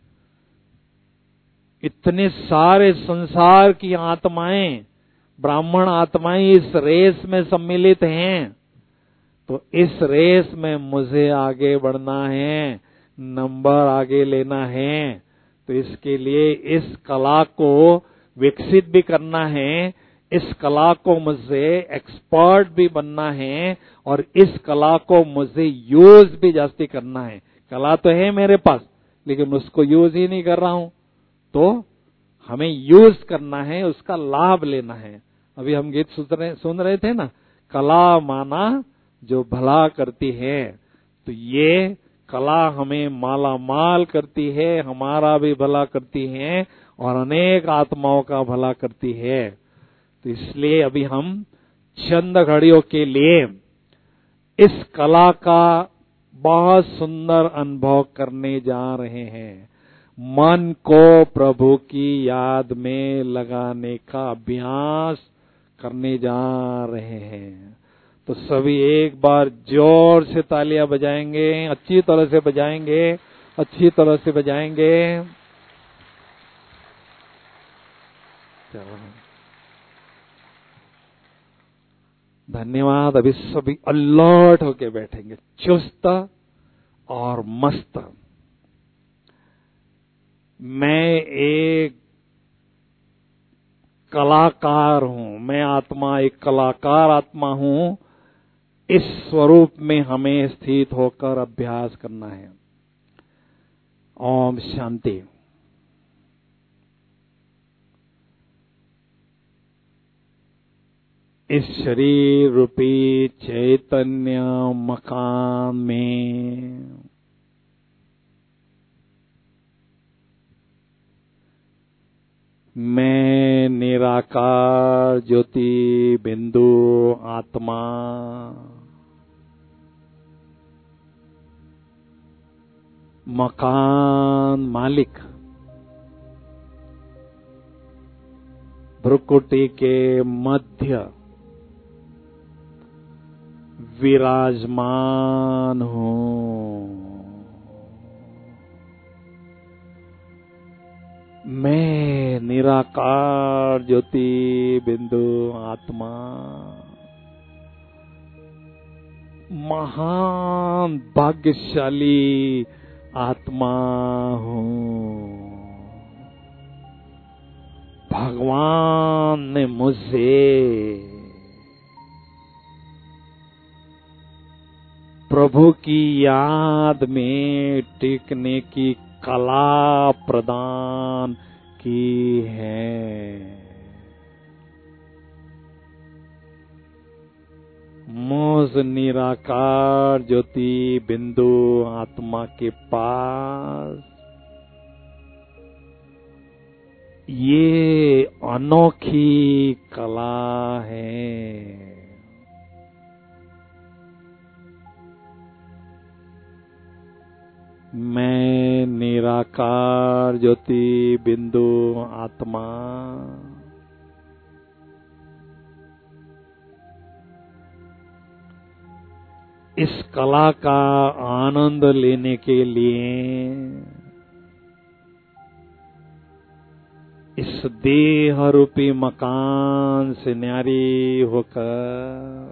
S1: इतने सारे संसार की आत्माएं, ब्राह्मण आत्माएं इस रेस में सम्मिलित हैं। तो इस रेस में मुझे आगे बढ़ना है, नंबर आगे लेना है। तो इसके लिए इस कला को विकसित भी करना है, इस कला को मुझे एक्सपर्ट भी बनना है, और इस कला को मुझे यूज भी जास्ती करना है। कला तो है मेरे पास, लेकिन उसको यूज ही नहीं कर रहा हूं। तो हमें यूज करना है, उसका लाभ लेना है। अभी हम गीत सुन रहे थे ना, कला माना जो भला करती है। तो ये कला हमें माला माल करती है, हमारा भी भला करती है और अनेक आत्माओं का भला करती है। तो इसलिए अभी हम चंद घड़ियों के लिए इस कला का बहुत सुंदर अनुभव करने जा रहे हैं। मन को प्रभु की याद में लगाने का अभ्यास करने जा रहे हैं। तो सभी एक बार जोर से तालियां बजाएंगे, अच्छी तरह से बजाएंगे, अच्छी तरह से बजाएंगे। धन्यवाद। अभी सभी अलर्ट होके बैठेंगे, चुस्त और मस्त। मैं एक कलाकार हूं, मैं आत्मा एक कलाकार आत्मा हूं, इस स्वरूप में हमें स्थित होकर अभ्यास करना है। ओम शांति। इस शरीर रूपी चैतन्य मकान में मैं निराकार ज्योति बिंदु आत्मा मकान मालिक भ्रुकुटी के मध्य विराजमान हूं। मैं निराकार ज्योति बिंदु आत्मा महान भाग्यशाली आत्मा हूं। भगवान ने मुझे प्रभु की याद में टिकने की कला प्रदान की है। मुझ निराकार ज्योति बिंदु आत्मा के पास ये अनोखी कला है। मैं निराकार ज्योति बिंदु आत्मा इस कला का आनंद लेने के लिए इस देह रूपी मकान से न्यारी होकर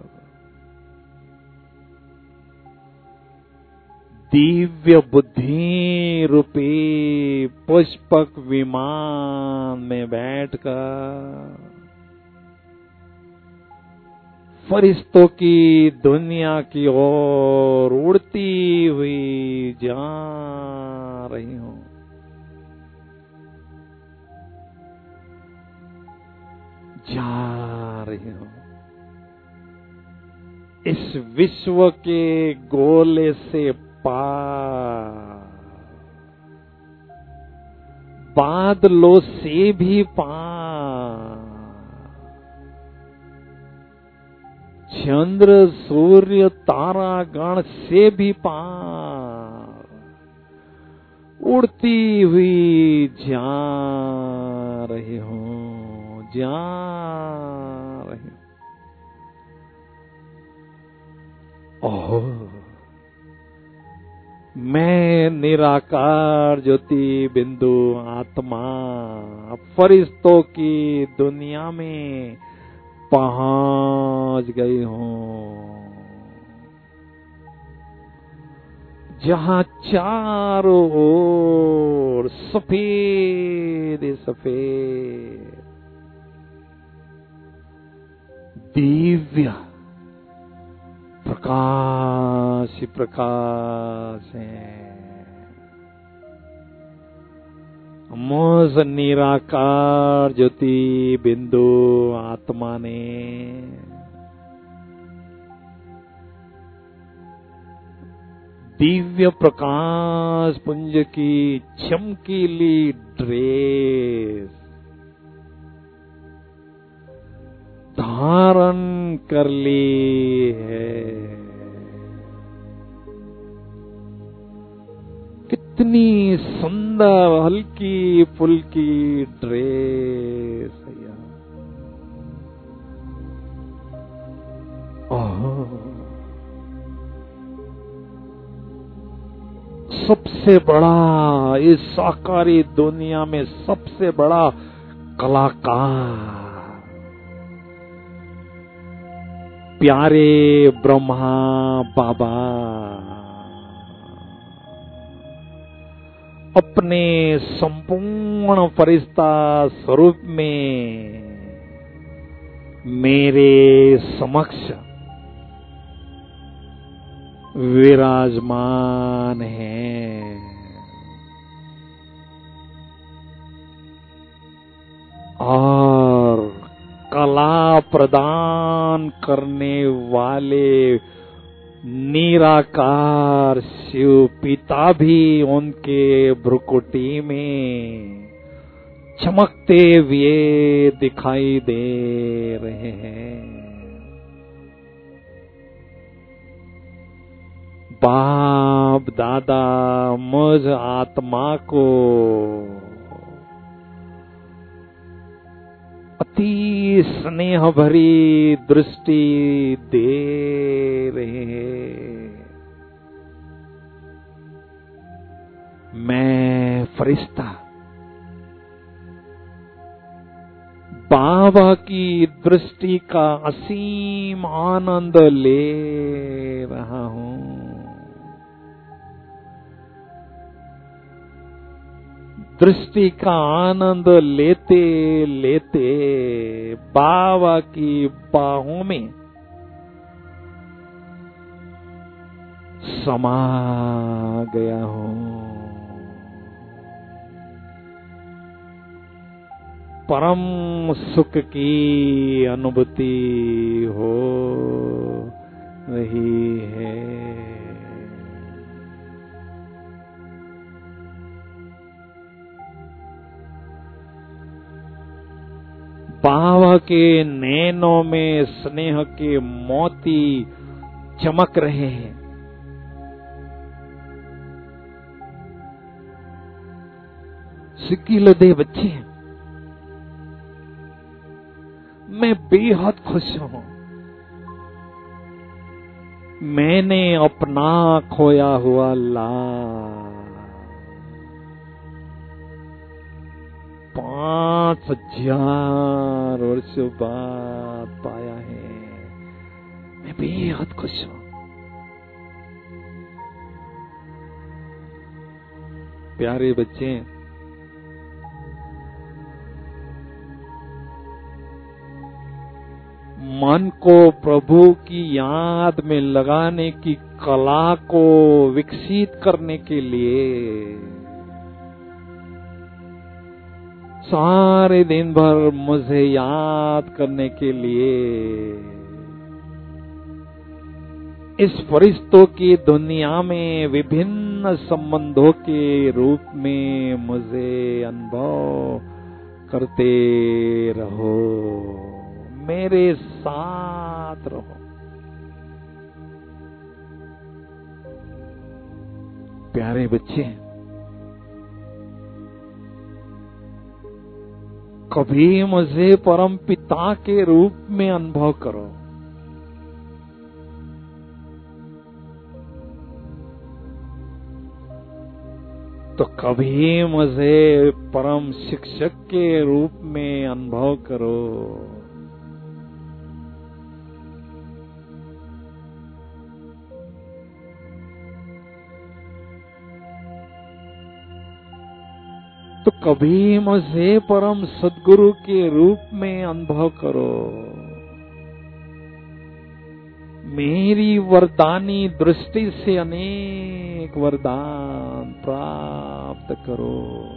S1: दिव्य बुद्धि रूपी पुष्पक विमान में बैठकर फरिश्तों की दुनिया की ओर उड़ती हुई जा रही हूं। जा रही हूं इस विश्व के गोले से पार, बादलों से भी पार, चंद्र सूर्य तारा गण से भी पार उड़ती हुई जा रही हूं, जा रही हूं। ओह, मैं निराकार ज्योति बिंदु आत्मा फरिश्तों की दुनिया में पहुंच गई हूं, जहां चारों ओर सफेद सफेद दिव्य प्रकाश प्रकाश है। मुझ निराकार ज्योति बिंदु आत्मा ने दिव्य प्रकाश पुंज की चमकीली ड्रेस धारण कर ली है। कितनी सुंदर हल्की फुल्की ड्रेस है। सबसे बड़ा इस साकारी दुनिया में सबसे बड़ा कलाकार प्यारे ब्रह्मा बाबा अपने संपूर्ण फरिश्ता स्वरूप में मेरे समक्ष विराजमान है। और कला प्रदान करने वाले निराकार शिव पिता भी उनके भ्रुकुटी में चमकते हुए दिखाई दे रहे हैं। बाप दादा मुझ आत्मा को अति स्नेह भरी दृष्टि दे रहे हैं। मैं फरिश्ता बाबा की दृष्टि का असीम आनंद ले रहा हूं। दृष्टि का आनंद लेते लेते बाबा की बाहों में समा गया हूं। परम सुख की अनुभूति हो रही है। बाबा के नैनों में स्नेह के मोती चमक रहे हैं। सिक्कीलदे बच्चे, मैं बेहद खुश हूं। मैंने अपना खोया हुआ लाल 5000 वर्षों बाद पाया है। मैं बेहद खुश हूं। प्यारे बच्चे, मन को प्रभु की याद में लगाने की कला को विकसित करने के लिए सारे दिन भर मुझे याद करने के लिए इस फरिश्तों की दुनिया में विभिन्न संबंधों के रूप में मुझे अनुभव करते रहो। मेरे साथ रहो। प्यारे बच्चे, कभी मुझे परम पिता के रूप में अनुभव करो। तो कभी मुझे परम शिक्षक के रूप में अनुभव करो। तो कभी मुझे परम सद्गुरु के रूप में अनुभव करो। मेरी वरदानी दृष्टि से अनेक वरदान प्राप्त करो।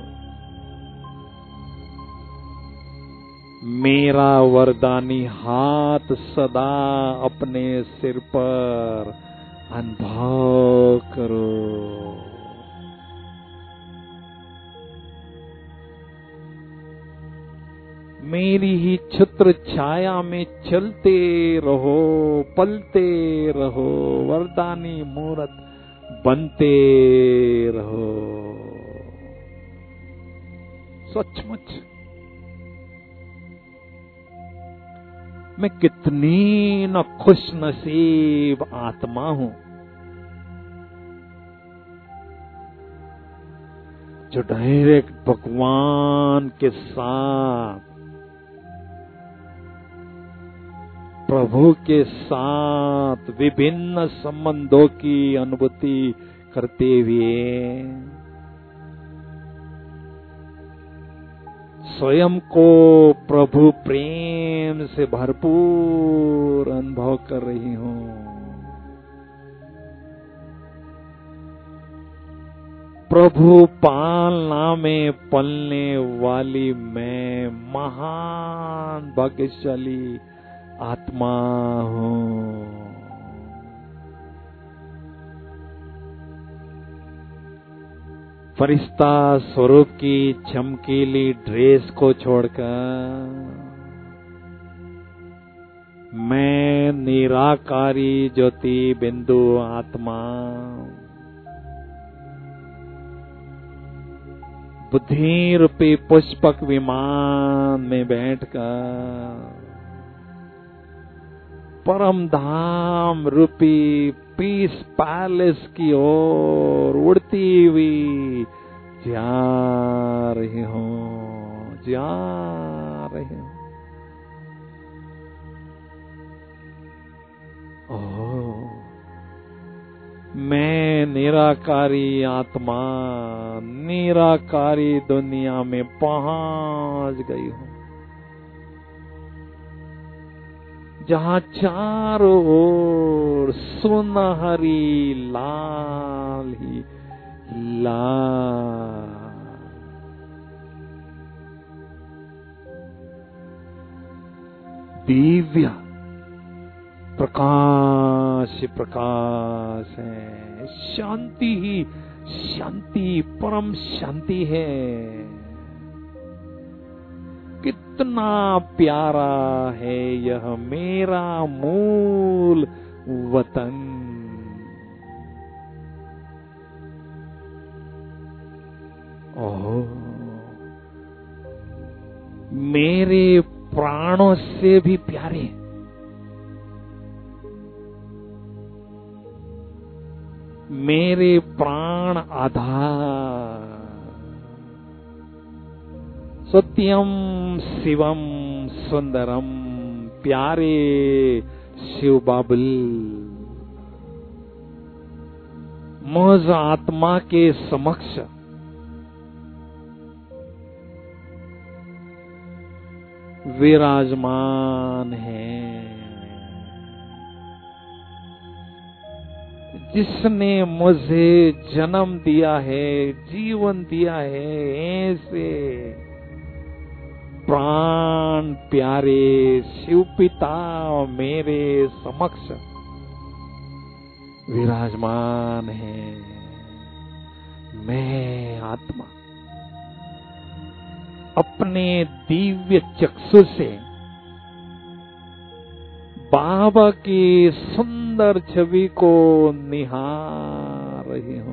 S1: मेरा वरदानी हाथ सदा अपने सिर पर अनुभव करो। मेरी ही छत्र छाया में चलते रहो, पलते रहो, वरदानी मूरत बनते रहो। सचमुच मैं कितनी न खुश नसीब आत्मा हूं जो डायरेक्ट भगवान के साथ, प्रभु के साथ विभिन्न संबंधों की अनुभूति करते हुए स्वयं को प्रभु प्रेम से भरपूर अनुभव कर रही हूं। प्रभु पालना में पलने वाली मैं महान भाग्यशाली आत्मा हूं। फरिश्ता स्वरूप की चमकीली ड्रेस को छोड़कर मैं निराकारी ज्योति बिंदु आत्मा बुद्धि रूपी पुष्पक विमान में बैठकर परम धाम रूपी पीस पैलेस की ओर उड़ती हुई जा रही हूं, जा रही हूं। ओह, मैं निराकारी आत्मा निराकारी दुनिया में पहुंच गई हूं, जहां चारों ओर सुनहरी लाल ही लाल दिव्य प्रकाश प्रकाश है। शांति ही शांति, परम शांति है। कितना प्यारा है यह मेरा मूल वतन। ओह, मेरे प्राणों से भी प्यारे, मेरे प्राण आधार। सत्यम शिवम सुंदरम, प्यारे शिव बाबुल, मुझ आत्मा के समक्ष विराजमान है, जिसने मुझे जन्म दिया है, जीवन दिया है। ऐसे प्राण प्यारे शिव पिता मेरे समक्ष विराजमान है। मैं आत्मा अपने दिव्य चक्षु से बाबा की सुंदर छवि को निहार रही हूं।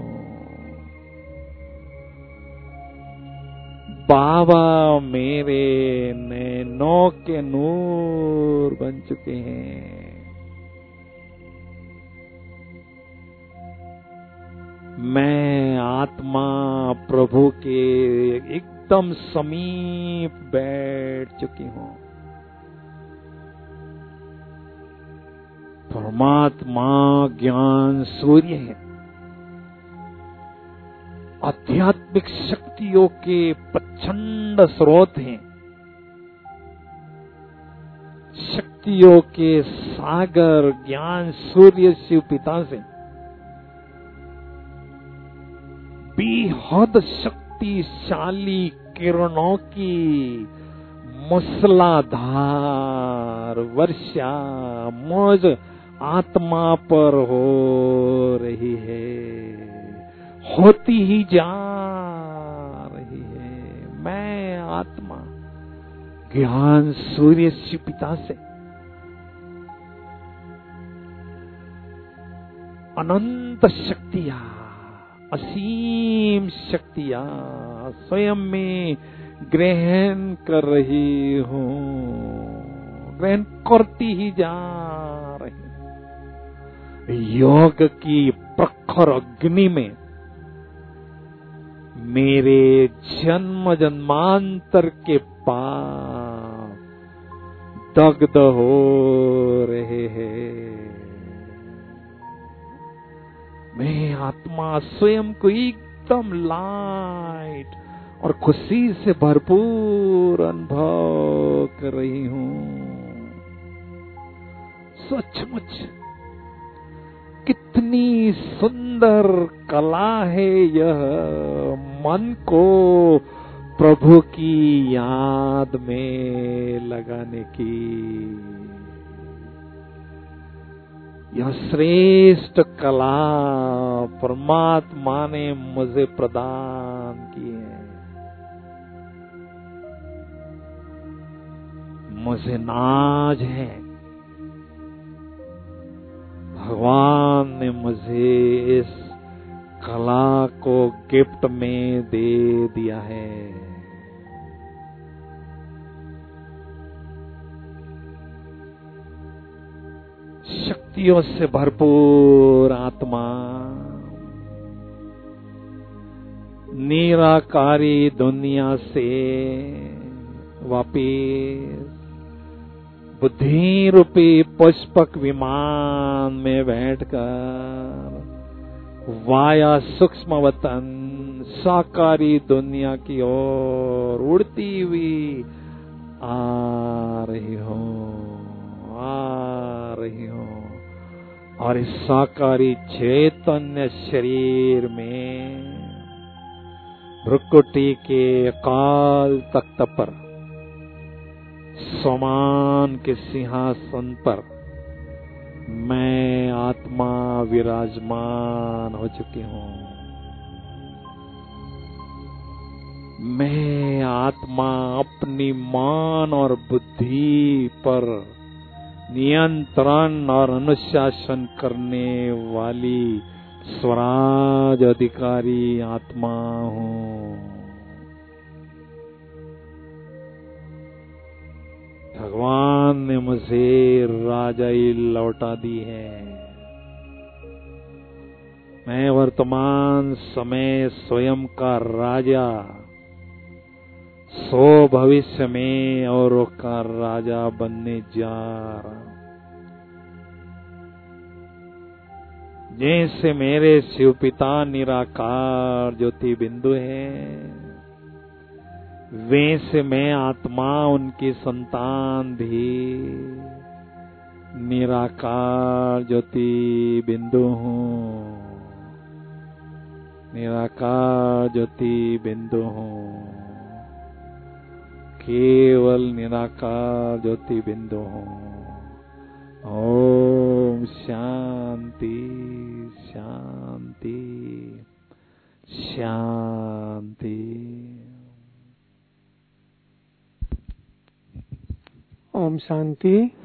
S1: बाबा मेरे नैनों के नूर बन चुके हैं। मैं आत्मा प्रभु के एकदम समीप बैठ चुकी हूं। परमात्मा ज्ञान सूर्य है, आध्यात्मिक शक्तियों के प्रचंड स्रोत हैं, शक्तियों के सागर ज्ञान सूर्य शिव पिता से बेहद शक्तिशाली किरणों की मूसलाधार वर्षा मुझ आत्मा पर हो रही है, होती ही जा रही है। मैं आत्मा ज्ञान सूर्य शिव पिता से अनंत शक्तियां, असीम शक्तियां स्वयं में ग्रहण कर रही हूं, ग्रहण करती ही जा रही। योग की प्रखर अग्नि में मेरे जन्म जन्मांतर के पाप दग्ध हो रहे हैं। मैं आत्मा स्वयं को एकदम लाइट और खुशी से भरपूर अनुभव कर रही हूं। सचमुच कितनी सुंदर कला है यह, मन को प्रभु की याद में लगाने की। यह श्रेष्ठ कला परमात्मा ने मुझे प्रदान की है। मुझे नाज है, भगवान ने मुझे इस कला को गिफ्ट में दे दिया है। शक्तियों से भरपूर आत्मा, निराकारी दुनिया से वापिस बुद्धि रूपी पुष्पक विमान में बैठकर वाया सूक्ष्म वतन साकारी दुनिया की ओर उड़ती हुई आ रही हूं, और इस साकारी चैतन्य शरीर में भ्रुकुटी के अकाल तख्त पर सोमान के सिंहासन पर मैं आत्मा विराजमान हो चुकी हूं। मैं आत्मा अपनी मान और बुद्धि पर नियंत्रण और अनुशासन करने वाली स्वराज अधिकारी आत्मा हूं। भगवान ने मुझे राजाई लौटा दी है। मैं वर्तमान समय स्वयं का राजा, सो भविष्य में औरों का राजा बनने जा रहा। जैसे मेरे शिव पिता निराकार ज्योति बिंदु है, वैसे मैं आत्मा उनकी संतान भी निराकार ज्योति बिंदु हूँ। निराकार ज्योति बिंदु हूँ, केवल निराकार ज्योति बिंदु हूँ। ओम शांति शांति शांति।
S2: ओम शांति।